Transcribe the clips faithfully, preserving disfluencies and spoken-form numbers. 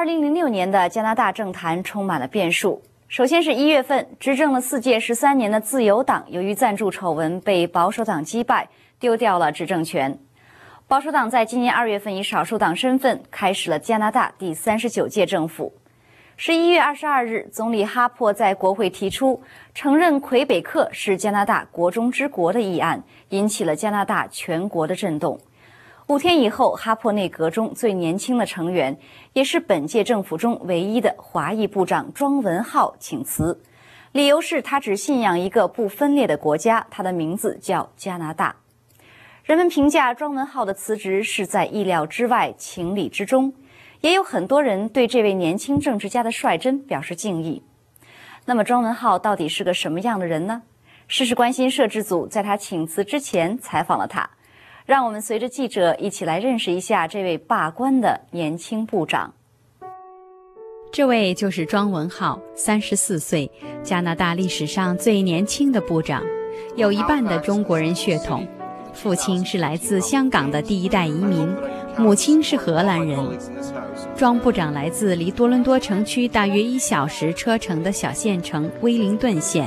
二零零六年的加拿大政坛充满了变数。首先是一月份，执政了四届十三年的自由党，由于赞助丑闻被保守党击败，丢掉了执政权。保守党在今年二月份以少数党身份开始了加拿大第三十九届政府。十一月二十二日，总理哈珀在国会提出承认魁北克是加拿大国中之国的议案，引起了加拿大全国的震动。五天以后，哈珀内阁中最年轻的成员，也是本届政府中唯一的华裔部长庄文浩请辞，理由是他只信仰一个不分裂的国家，他的名字叫加拿大。人们评价庄文浩的辞职是在意料之外，情理之中，也有很多人对这位年轻政治家的率真表示敬意。那么庄文浩到底是个什么样的人呢？时事关心摄制组在他请辞之前采访了他。让我们随着记者一起来认识一下这位罢官的年轻部长。 这位就是庄文浩，三十四岁，加拿大历史上最年轻的部长，有一半的中国人血统。父亲是来自香港的第一代移民，母亲是荷兰人。庄部长来自离多伦多城区大约一小时车程的小县城威灵顿县。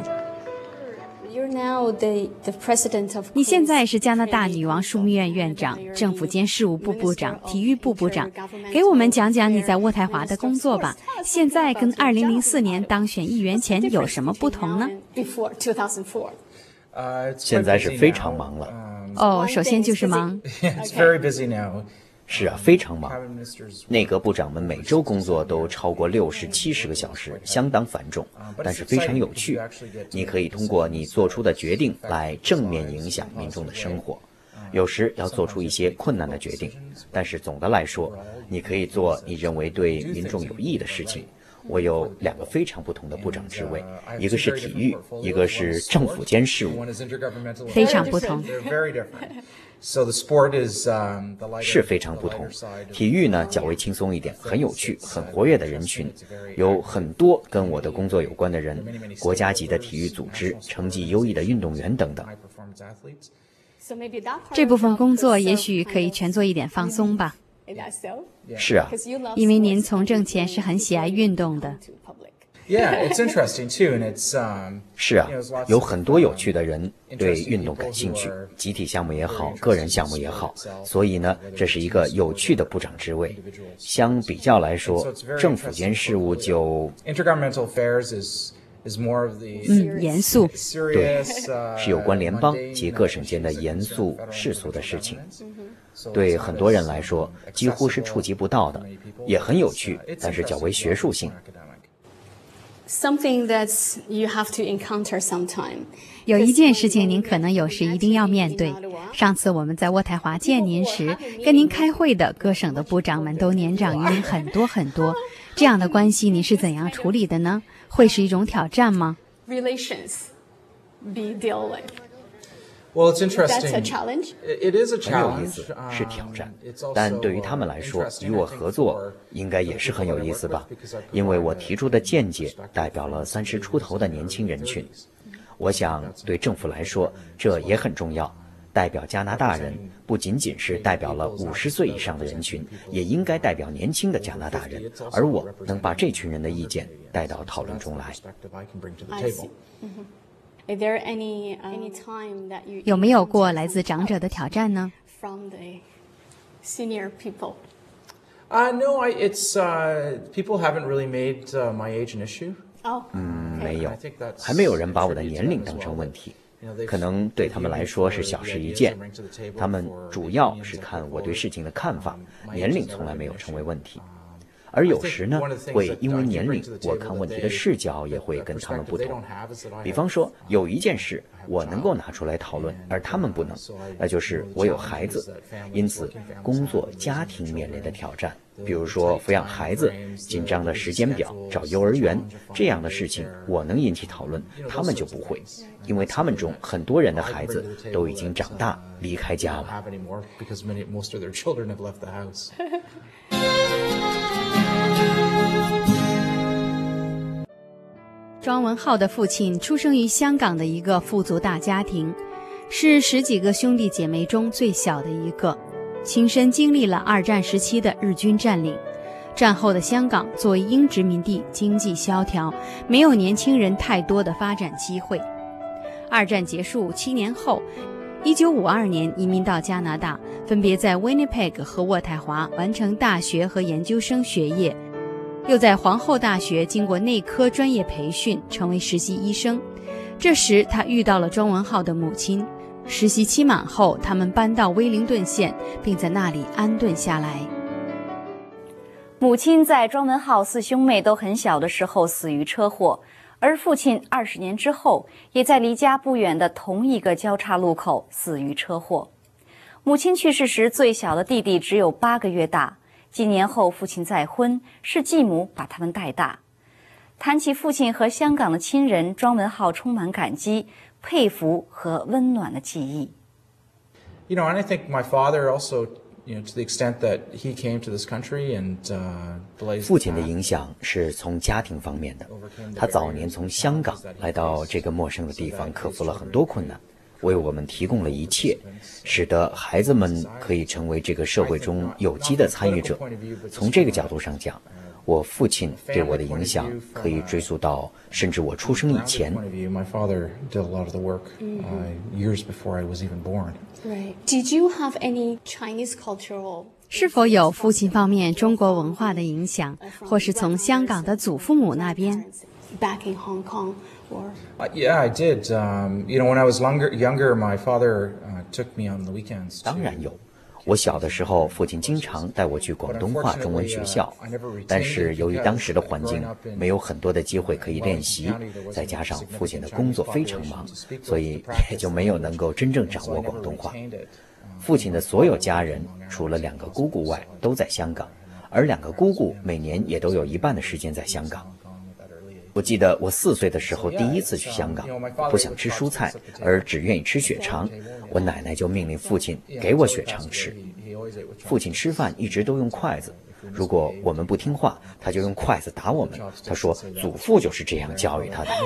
你现在是加拿大女王枢密院院长、政府间事务部部长、体育部部长，给我们讲讲你在渥太华的工作吧。现在跟二零零四年当选议员前有什么不同呢？ 现在是非常忙了。 哦，首先就是忙。 是啊，非常忙。内阁部长们每周工作都超过六十、七十个小时，相当繁重，但是非常有趣。你可以通过你做出的决定来正面影响民众的生活。有时要做出一些困难的决定，但是总的来说，你可以做你认为对民众有益的事情。我有两个非常不同的部长职位，一个是体育，一个是政府间事务。 非常不同。 是非常不同。体育呢较为轻松一点，很有趣，很活跃的人群，有很多跟我的工作有关的人，国家级的体育组织，成绩优异的运动员等等。 这部分工作也许可以全做一点放松吧。 是啊， 因为您从政前是很喜爱运动的。 是啊，有很多有趣的人对运动感兴趣，集体项目也好，个人项目也好，所以呢，这是一个有趣的部长职位。相比较来说，政府间事务就嗯，严肃。 对，是有关联邦及各省间的严肃世俗的事情。对很多人来说，几乎是触及不到的，也很有趣，但是较为学术性。 Something that you have to encounter sometime. 有一件事情您可能有时一定要面对。上次我们在渥太华见您时，跟您开会的各省的部长们都年长于您很多很多，这样的关系你是怎样处理的呢？会是一种挑战吗？ Relations be dealt with. Well, it's interesting. That's a challenge. It is a 很有意思， challenge. 是挑战。但对于他们来说，与我合作应该也是很有意思吧？因为我提出的见解代表了三十出头的年轻人群。我想对政府来说，这也很重要。代表加拿大人不仅仅是代表了五十岁以上的人群，也应该代表年轻的加拿大人，而我能把这群人的意见带到讨论中来。 Is there any any time that you 有没有过来自长者的挑战呢 from the senior people? Uh, no, I, it's uh, people haven't really made uh, my age an issue. Oh, 嗯，没有，还没有人把我的年龄当成问题。可能对他们来说是小事一件，他们主要是看我对事情的看法，年龄从来没有成为问题。而有时呢，会因为年龄，我看问题的视角也会跟他们不同。比方说，有一件事我能够拿出来讨论，而他们不能，那就是我有孩子，因此工作家庭面临的挑战，比如说抚养孩子、紧张的时间表、找幼儿园这样的事情，我能引起讨论，他们就不会，因为他们中很多人的孩子都已经长大，离开家了。 庄文浩的父亲出生于香港的一个富足大家庭，是十几个兄弟姐妹中最小的一个，亲身经历了二战时期的日军占领。 战后的香港作为英殖民地，经济萧条，没有年轻人太多的发展机会。二战结束七年后，一九五二年移民到加拿大，分别在 Winnipeg 和渥太华完成大学和研究生学业，又在皇后大学经过内科专业培训，成为实习医生。这时他遇到了庄文浩的母亲，实习期满后，他们搬到威灵顿县，并在那里安顿下来。 母亲在庄文浩四兄妹都很小的时候死于车祸，而父亲二十年之后也在离家不远的同一个交叉路口死于车祸。母亲去世时，最小的弟弟只有八个月大。几年后，父亲再婚，是继母把他们带大。谈起父亲和香港的亲人，庄文浩充满感激、佩服和温暖的记忆。 You know, and I think my father also, you know, to the extent that he came to this country and uh, blazed. 父亲的影响是从家庭方面的。他早年从香港来到这个陌生的地方，克服了很多困难，为我们提供了一切，使得孩子们可以成为这个社会中有机的参与者。从这个角度上讲，我父亲对我的影响可以追溯到甚至我出生以前。 My father did a lot of the work uh, years before I was even born. Right. Did you have any Chinese cultural? 是否有父亲方面中国文化的影响，或是从香港的祖父母那边？ Back in Hong Kong, or? Uh, yeah, I did. Um, you know, when I was younger, younger, my father uh, took me on the weekends. 当然有。我小的时候，父亲经常带我去广东话中文学校，但是由于当时的环境没有很多的机会可以练习，再加上父亲的工作非常忙，所以也就没有能够真正掌握广东话。父亲的所有家人，除了两个姑姑外，都在香港，而两个姑姑每年也都有一半的时间在香港。我记得我四岁的时候第一次去香港，不想吃蔬菜，而只愿意吃血肠，我奶奶就命令父亲给我血肠吃。父亲吃饭一直都用筷子，如果我们不听话，他就用筷子打我们。他说祖父就是这样教育他的。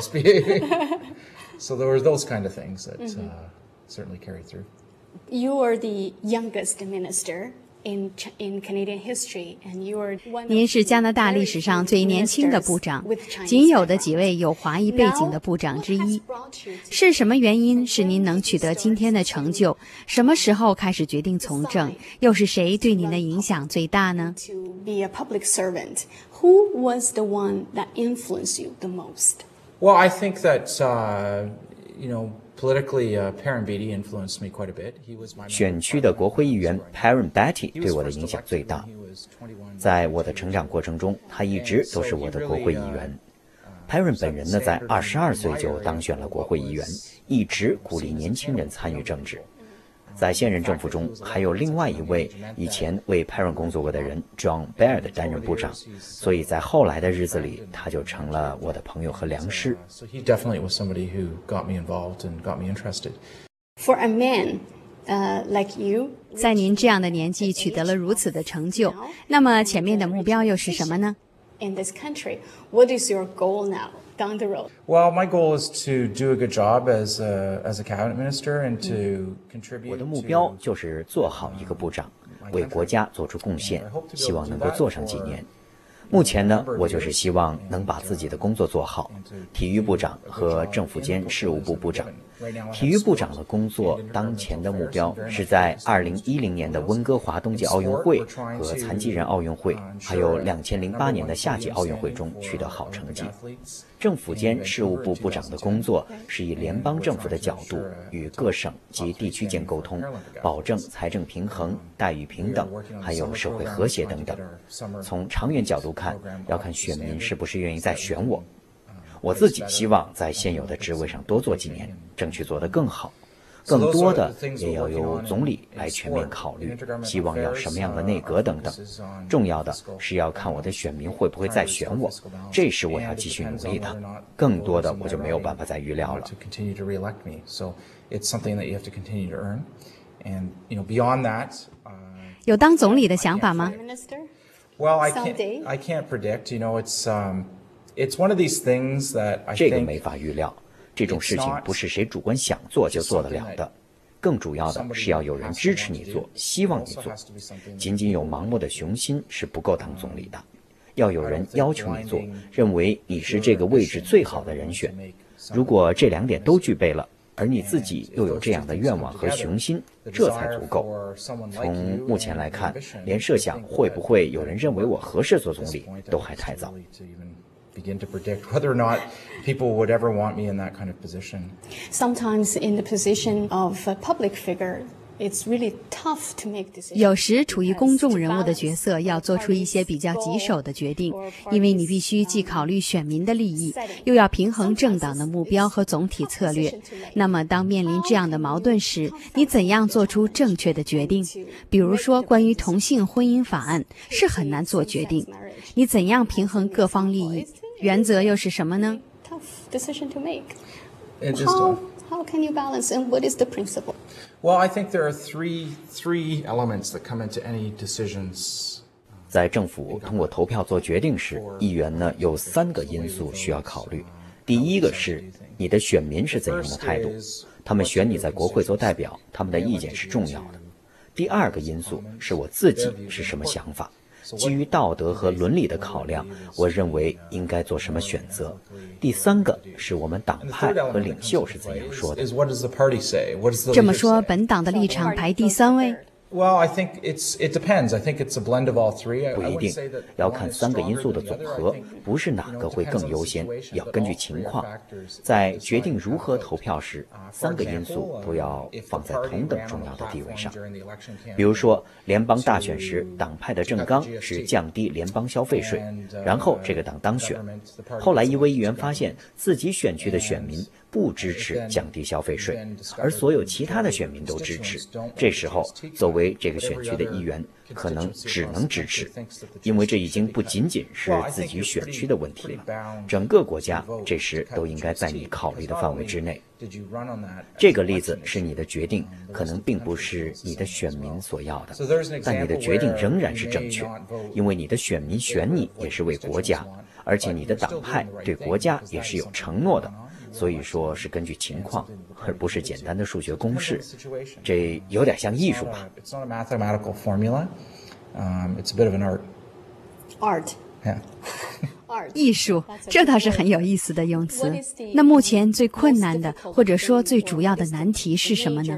So there were those kind of things that uh, certainly carried through. You are the youngest minister in in Canadian history, and you are one. 您是加拿大历史上最年轻的部长，仅有的几位有华裔背景的部长之一。是什么原因使您能取得今天的成就？什么时候开始决定从政？又是谁对您的影响最大呢？ To be a public servant, who was the one that influenced you the most? Well, I think that uh, you know. Politically, uh, Perrin Beatty influenced me quite a bit. He was my 选区的国会议员 Perrin Beatty 对我的影响最大。在我的成长过程中，他一直都是我的国会议员。Perrin 本人呢，在二十二岁就当选了国会议员，一直鼓励年轻人参与政治。在现任政府中，还有另外一位以前为 Perrin 工作过的人 John Baird 担任部长，所以在后来的日子里，他就成了我的朋友和良师。 So he definitely was somebody who got me involved and got me interested. For a man, uh, like you, 在您这样的年纪取得了如此的成就，那么前面的目标又是什么呢？ in this country, what is your goal now down the road? Well, my goal is to do a good job as a, as a cabinet minister and to contribute. 我的目标就是做好一个部长，为国家做出贡献，希望能够做上几年。目前呢，我就是希望能把自己的工作做好，体育部长和政府间事务部部长。体育部长的工作当前的目标是在二零一零年的温哥华冬季奥运会和残疾人奥运会，还有两千零八年的夏季奥运会中取得好成绩。政府间事务部部长的工作是以联邦政府的角度与各省及地区间沟通，保证财政平衡、待遇平等，还有社会和谐等等。从长远角度看，要看选民是不是愿意再选我。我自己希望在现有的职位上多做几年，争取做得更好。更多的也要由总理来全面考虑，希望要什么样的内阁等等。重要的是要看我的选民会不会再选我，这是我要继续努力的。更多的我就没有办法再预料了。 有当总理的想法吗？ Well, I can't, I can't predict. You know, it's um, it's one of these things that I think. 这个没法预料。这种事情不是谁主观想做就做得了的，更主要的是要有人支持你做，希望你做。仅仅有盲目的雄心是不够当总理的。 要有人要求你做，认为你是这个位置最好的人选。如果这两点都具备了，而你自己又有这样的愿望和雄心，这才足够。从目前来看，连设想会不会有人认为我合适做总理都还太早。 begin to predict whether or not people would ever want me in that kind of position. Sometimes in the position of a public figure, it's really tough to make decisions. 有时处于公众人物的角色，要做出一些比较棘手的决定，因为你必须既考虑选民的利益，又要平衡政党的目标和总体策略。那么，当面临这样的矛盾时，你怎样做出正确的决定？比如说，关于同性婚姻法案是很难做决定，你怎样平衡各方利益？原则又是什么呢？ Tough decision to make. It is How, tough. how can you balance, and what is the principle? Well, I think there are three three elements that come into any decisions. 在政府通过投票做决定时，议员呢有三个因素需要考虑。第一个是你的选民是怎样的态度，他们选你在国会做代表，他们的意见是重要的。第二个因素是我自己是什么想法。基于道德和伦理的考量，我认为应该做什么选择。第三个是我们党派和领袖是怎样说的。 这么说，本党的立场排第三位。 Well, I think it's it depends. I think it's a blend of all three. 不一定，要看三个因素的总和，不是哪个会更优先，要根据情况。在决定如何投票时，三个因素都要放在同等重要的地位上。比如说，联邦大选时，党派的政纲是降低联邦消费税，然后这个党当选。后来一位议员发现自己选区的选民不支持降低消费税，而所有其他的选民都支持。这时候，作为这个选区的议员，可能只能支持，因为这已经不仅仅是自己选区的问题了，整个国家这时都应该在你考虑的范围之内。这个例子是你的决定，可能并不是你的选民所要的，但你的决定仍然是正确，因为你的选民选你也是为国家，而且你的党派对国家也是有承诺的。所以说是根据情况，而不是简单的数学公式。这有点像艺术吧 It's not a mathematical formula. Um, it's a bit of an art. Art. Yeah. Art. 艺术，这倒是很有意思的用词。那目前最困难的，或者说最主要的难题是什么呢？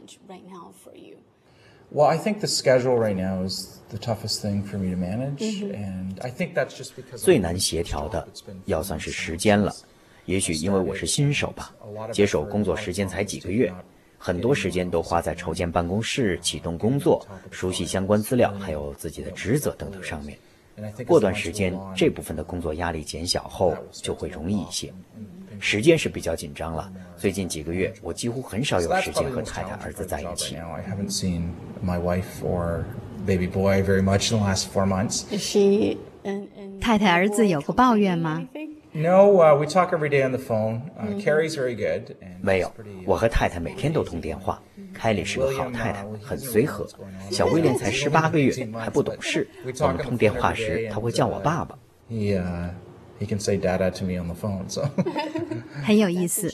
Well, I think the schedule right now is the toughest thing for me to manage, and I think that's just because 最难协调的要算是时间了。也许因为我是新手吧，接手工作时间才几个月，很多时间都花在筹建办公室、启动工作、熟悉相关资料，还有自己的职责等等上面。过段时间，这部分的工作压力减小后，就会容易一些。时间是比较紧张了，最近几个月我几乎很少有时间和太太、儿子在一起。 I haven't seen my wife or baby boy very much in the last four months. Is she? 太太、儿子有过抱怨吗？ No, uh, we talk every day on the phone. Uh, Carrie's very good. 没有，我和太太每天都通电话。凯莉是个好太太，很随和。小威廉才十八个月，还不懂事。我们通电话时，他会叫我爸爸。 He, uh, he can say "Dada" to me on the phone. So. 很有意思。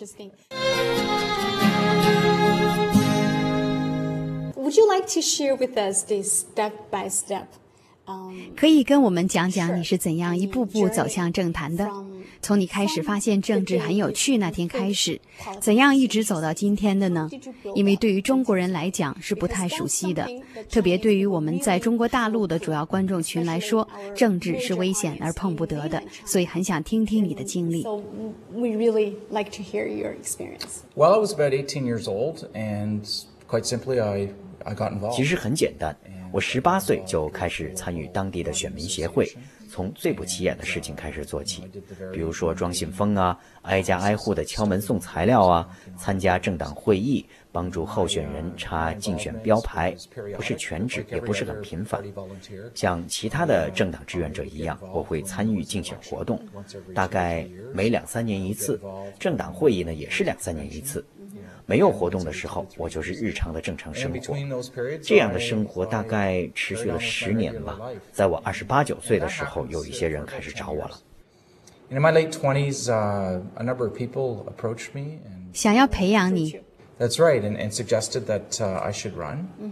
Would you like to share with us this step by step? 可以跟我们讲讲你是怎样一步步走向政坛的？从你开始发现政治很有趣那天开始，怎样一直走到今天的呢？因为对于中国人来讲是不太熟悉的，特别对于我们在中国大陆的主要观众群来说，政治是危险而碰不得的，所以很想听听你的经历。 So we really like to hear your experience. Well, I was about eighteen years old, and quite simply, I I got involved. 其实很简单。我十八岁就开始参与当地的选民协会，从最不起眼的事情开始做起，比如说装信封啊，挨家挨户的敲门送材料啊，参加政党会议，帮助候选人插竞选标牌，不是全职，也不是很频繁。像其他的政党志愿者一样，我会参与竞选活动，大概每两三年一次。政党会议呢，也是两三年一次。没有活动的时候，我就是日常的正常生活。这样的生活大概持续了十年吧。在我二十八九岁的时候，有一些人开始找我了。 In my late twenties, uh, a number of people approached me and 想要培养你。 That's right, and, and suggested that uh, I should run.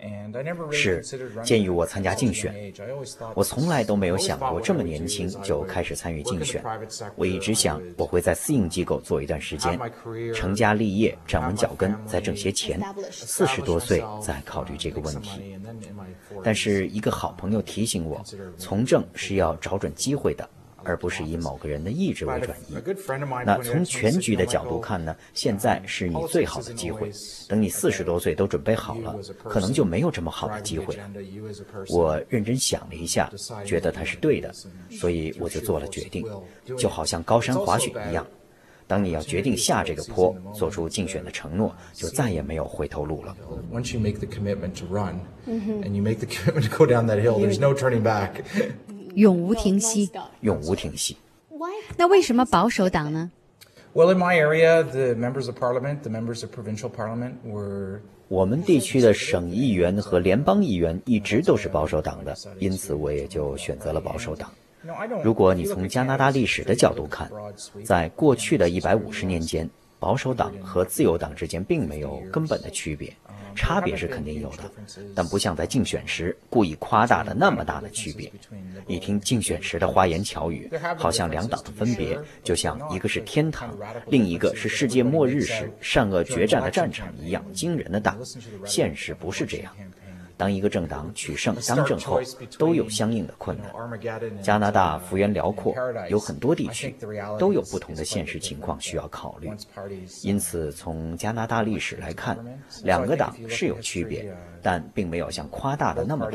是，鉴于我参加竞选，我从来都没有想过这么年轻就开始参与竞选。我一直想我会在私营机构做一段时间，成家立业，站稳脚跟，再挣些钱，四十多岁再考虑这个问题。但是一个好朋友提醒我，从政是要找准机会的，而不是以某个人的意志为转移。那从全局的角度看呢，现在是你最好的机会。等你四十多岁都准备好了，可能就没有这么好的机会了。我认真想了一下，觉得它是对的，所以我就做了决定，就好像高山滑雪一样。当你要决定下这个坡，做出竞选的承诺，就再也没有回头路了。 Once you make the commitment to run, and you make the commitment to go down that hill, there's no turning back. 永无停息， 永无停息。 那为什么保守党呢？ Well, in my area, the members of parliament, the members of provincial parliament were 我们地区的省议员和联邦议员一直都是保守党的，因此我也就选择了保守党。如果你从加拿大历史的角度看，在过去的一百五十年间，保守党和自由党之间并没有根本的区别，差别是肯定有的，但不像在竞选时故意夸大的那么大的区别。一听竞选时的花言巧语，好像两党的分别就像一个是天堂，另一个是世界末日时善恶决战的战场一样惊人的大。现实不是这样。当一个政党取胜当政后，都有相应的困难。加拿大幅员辽阔，有很多地区都有不同的现实情况需要考虑。因此，从加拿大历史来看，两个党是有区别，但并没有像夸大的那么大。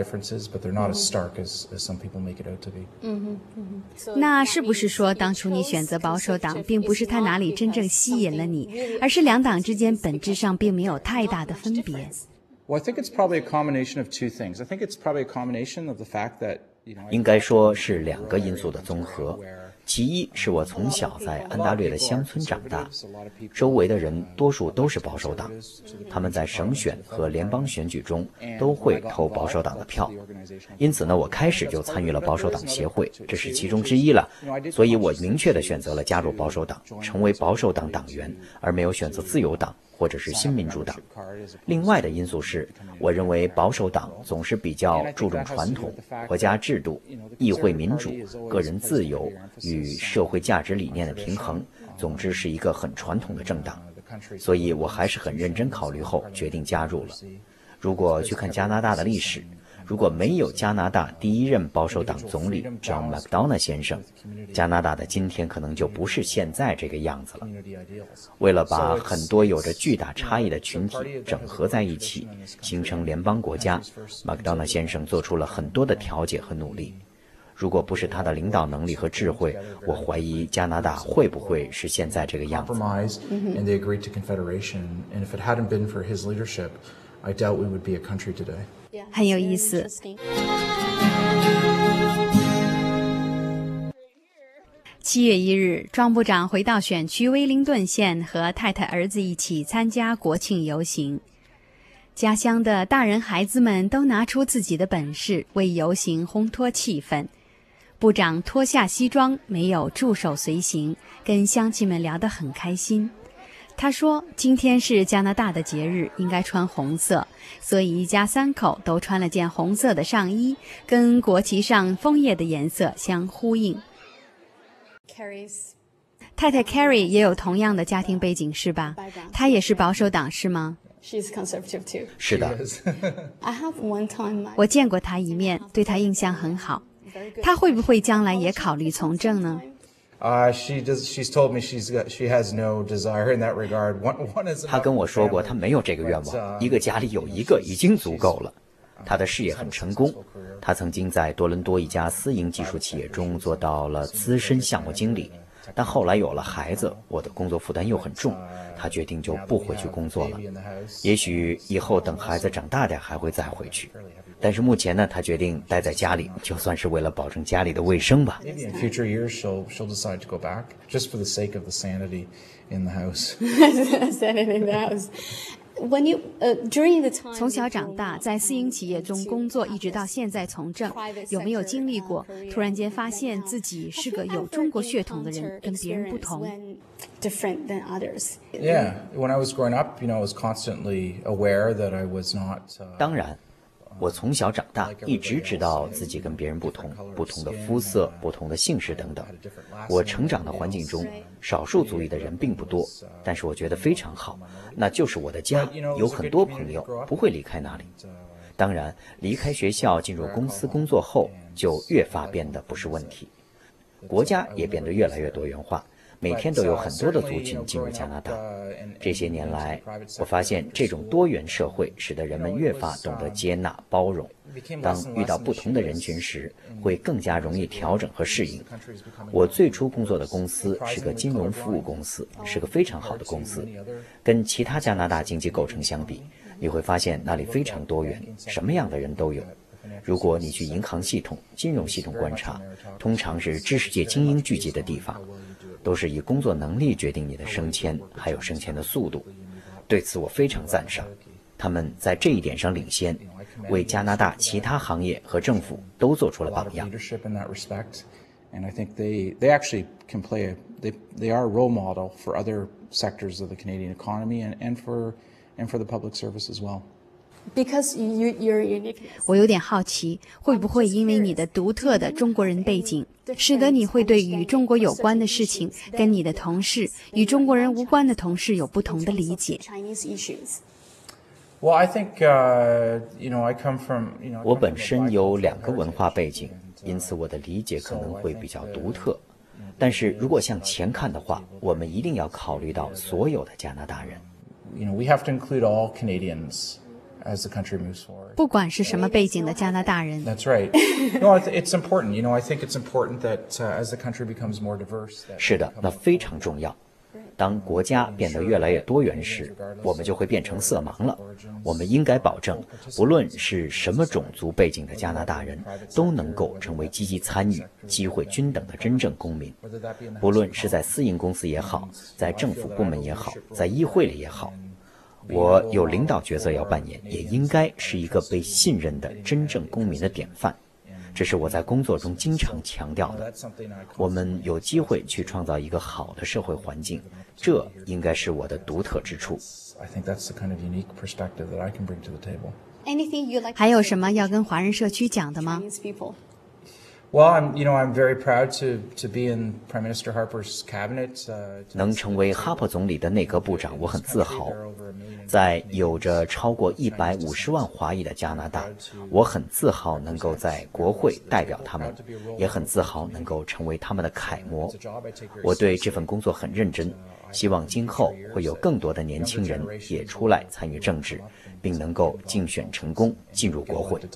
那是不是说，当初你选择保守党，并不是它哪里真正吸引了你，而是两党之间本质上并没有太大的分别 ？Well, I think it's probably a combination of two things. I think it's probably a combination of the fact that, you know, 应该说是两个因素的综合。其一是我从小在安大略的乡村长大，周围的人多数都是保守党，他们在省选和联邦选举中都会投保守党的票。因此呢，我开始就参与了保守党协会，这是其中之一了。所以我明确地选择了加入保守党，成为保守党党员，而没有选择自由党或者是新民主党。另外的因素是，我认为保守党总是比较注重传统、国家制度、议会民主、个人自由与社会价值理念的平衡，总之是一个很传统的政党。所以我还是很认真考虑后决定加入了。如果去看加拿大的历史，如果没有加拿大第一任保守党总理 John McDonough 先生，加拿大的今天可能就不是现在这个样子了。为了把很多有着巨大差异的群体整合在一起，形成联邦国家， McDonough 先生做出了很多的调解和努力。如果不是他的领导能力和智慧，我怀疑加拿大会不会是现在这个样子。 很有意思。七月一日，庄部长回到选区威灵顿县，和太太儿子一起参加国庆游行。家乡的大人孩子们都拿出自己的本事，为游行烘托气氛。部长脱下西装，没有助手随行，跟乡亲们聊得很开心。他说，今天是加拿大的节日，应该穿红色，所以一家三口都穿了件红色的上衣，跟国旗上枫叶的颜色相呼应。太太 Carrie 也有同样的家庭背景是吧？她也是保守党是吗？ She's conservative too. 是的。 I have one time. 我见过她一面，对她印象很好。她会不会将来也考虑从政呢？ Uh, she does. She's told me she's got, she has no desire in that regard. One, one is. 她跟我说过，她没有这个愿望，一个家里有一个已经足够了。她的事业很成功，她曾经在多伦多一家私营技术企业中做到了资深项目经理，但后来有了孩子，我的工作负担又很重，她决定就不回去工作了。也许以后等孩子长大点还会再回去。但是目前呢，他决定待在家里，就算是为了保证家里的卫生吧。 Maybe in future years she'll she'll decide to go back just for the sake of the sanity in the house. Sanity in the house. When you, uh, during the time 从小长大，在私营企业中工作，一直到现在从政，有没有经历过突然间发现自己是个有中国血统的人，跟别人不同？ different than others. Yeah, when I was growing up, you know, I was constantly aware that I was not. Uh, 当然，我从小长大一直知道自己跟别人不同，不同的肤色、不同的姓氏等等。我成长的环境中，少数族裔的人并不多，但是我觉得非常好，那就是我的家，有很多朋友，不会离开那里。当然，离开学校进入公司工作后，就越发变得不是问题。国家也变得越来越多元化。每天都有很多的族群进入加拿大。这些年来，我发现这种多元社会使得人们越发懂得接纳、包容。当遇到不同的人群时，会更加容易调整和适应。我最初工作的公司是个金融服务公司，是个非常好的公司。跟其他加拿大经济构成相比，你会发现那里非常多元，什么样的人都有。如果你去银行系统、金融系统观察，通常是知识界精英聚集的地方。都是以工作能力决定你的升迁，还有升迁的速度。对此我非常赞赏，他们在这一点上领先，为加拿大其他行业和政府都做出了榜样。 And I think they they actually can play a they they are a role model for other sectors of the Canadian economy and and for and for the public service as well. Because you, you're unique. 我有点好奇，会不会因为你的独特的中国人背景，使得你会对与中国有关的事情，跟你的同事与中国人无关的同事有不同的理解？ Well, I think, uh, you know, I come from, you know, 我本身有两个文化背景，因此我的理解可能会比较独特。但是如果向前看的话，我们一定要考虑到所有的加拿大人。 You know, we have to include all Canadians as the country moves forward. 不管是什么背景的加拿大人。 That's right. No, it's important. You know, I think it's important that uh, as the country becomes more diverse. 是的，那非常重要。当国家变得越来越多元时，我们就会变成色盲了。我们应该保证，不论是什么种族背景的加拿大人，都能够成为积极参与、机会均等的真正公民。不论是在私营公司也好，在政府部门也好，在议会里也好，我有领导角色要扮演，也应该是一个被信任的真正公民的典范。这是我在工作中经常强调的。我们有机会去创造一个好的社会环境，这应该是我的独特之处。 还有什么要跟华人社区讲的吗？ Well, I'm, you know, I'm very proud to to be in Prime Minister Harper's cabinet. Uh, 能成为哈珀总理的内阁部长，我很自豪。在有着超过一百五十万华裔的加拿大，我很自豪能够在国会代表他们，也很自豪能够成为他们的楷模。我对这份工作很认真，希望今后会有更多的年轻人也出来参与政治，并能够竞选成功进入国会。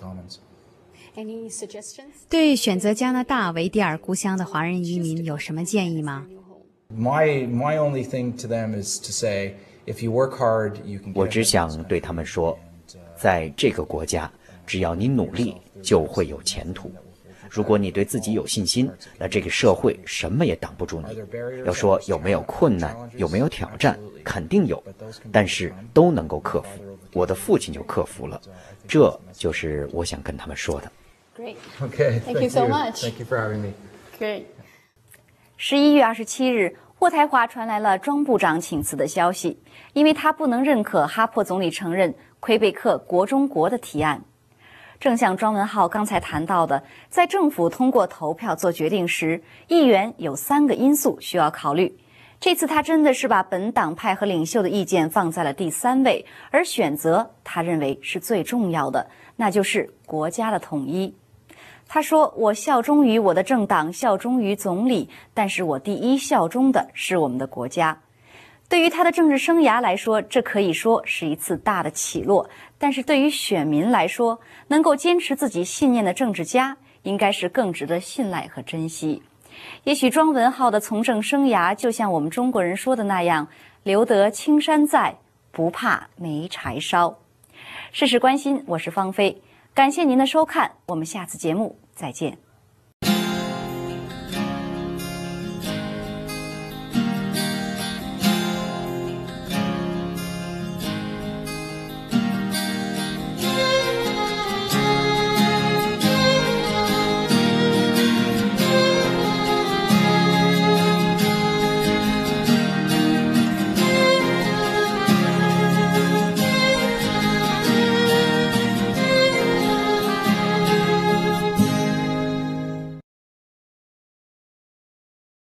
对选择加拿大为第二故乡的华人移民有什么建议吗？ My my only thing to them is to say, if you work hard, you can. 我只想对他们说，在这个国家，只要你努力，就会有前途。如果你对自己有信心，那这个社会什么也挡不住你。要说有没有困难，有没有挑战，肯定有，但是都能够克服。我的父亲就克服了，这就是我想跟他们说的。 Great. Okay. Thank you so much. Thank you for having me. Great. 十一月二十七日，渥太华传来了庄部长请辞的消息，因为他不能认可哈珀总理承认魁北克国中国的提案。正像庄文浩刚才谈到的，在政府通过投票做决定时，议员有三个因素需要考虑。这次他真的是把本党派和领袖的意见放在了第三位，而选择他认为是最重要的，那就是国家的统一。他说：“我效忠于我的政党，效忠于总理，但是我第一效忠的是我们的国家。”对于他的政治生涯来说，这可以说是一次大的起落，但是对于选民来说，能够坚持自己信念的政治家，应该是更值得信赖和珍惜。也许庄文浩的从政生涯，就像我们中国人说的那样，留得青山在，不怕没柴烧。事事关心，我是芳菲，感谢您的收看，我们下次节目再见。